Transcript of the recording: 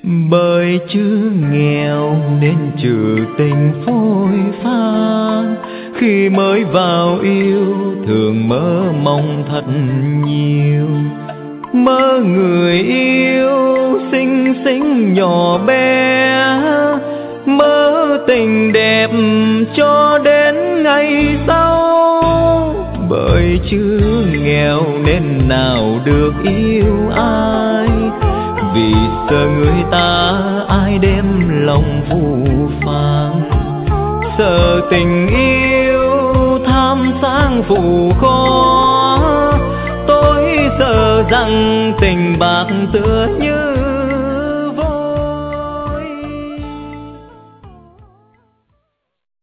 Bởi chữ nghèo nên trừ tình phôi pha, khi mới vào yêu thường mơ mong thật nhiều. Mơ người yêu xinh xinh nhỏ bé, mơ tình đẹp cho đến ngày sau. Bởi chữ nghèo nên nào được yêu ai, vì sợ người ta ai đem lòng phù phàng. Sợ tình yêu tham sang phù khó, tôi sợ rằng tình bạc tựa như